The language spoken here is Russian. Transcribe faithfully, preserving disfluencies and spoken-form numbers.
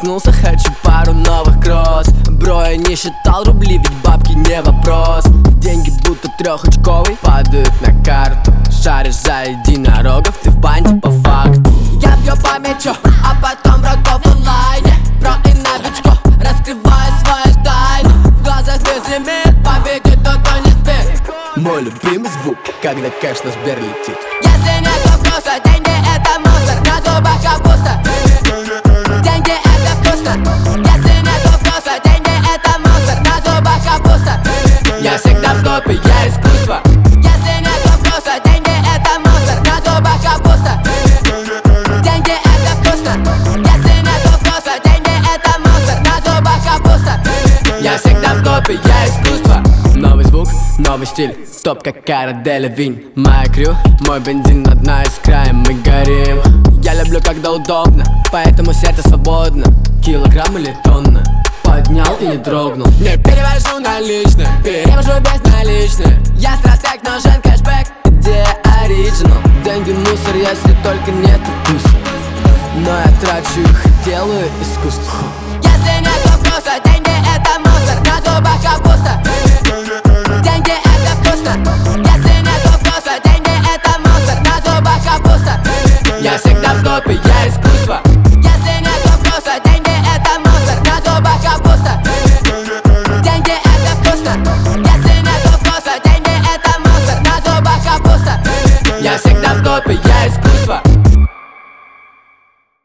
проснулся, хочу пару новых кросс. Бро, я не считал рубли, ведь бабки не вопрос. Деньги будто трехочковый падают на карту. Шаришь за единорогов, ты в банде по факту. Я бью по мячу, а потом врагов в онлайне. Про и новичков, раскрываю свою тайну. В глазах без лимит, победит тот, кто не спит. Мой любимый звук, когда кэш на Сбер летит. Если нет вопроса, деньги это мусор, на зубах капуста. Деньги это вкусно. Если нет вопроса, деньги это мусор, на зубах капуста. Я всегда в топе, я искусство. Если нет вопроса, деньги это мусор, на зубах капуста. Деньги это вкусно. Если нет вопроса, деньги это мусор, на зубах капуста. Я всегда в топе, я искусство. Новый звук, новый стиль, топ как Кара Делевинь. Моя крю, мой бензин, одна из краем, мы горим. Я люблю, когда удобно, поэтому сердце свободно. Килограмм или тонна, поднял и не дрогнул. Не перевожу наличные, перевожу безналичные. Я стратег, нужен кэшбэк, где оригинал? Деньги мусор, если только нет вкуса. Но я трачу их, делаю искусство. Если нет вопроса, деньги это мусор, на зубах капуста. Деньги это вкусно. Если нет вопроса, деньги это мусор, на зубах капуста. Я всегда в топе, я искусство. Если нет вопроса, деньги это мусор, на зубах капуста. Деньги это вкусно. Если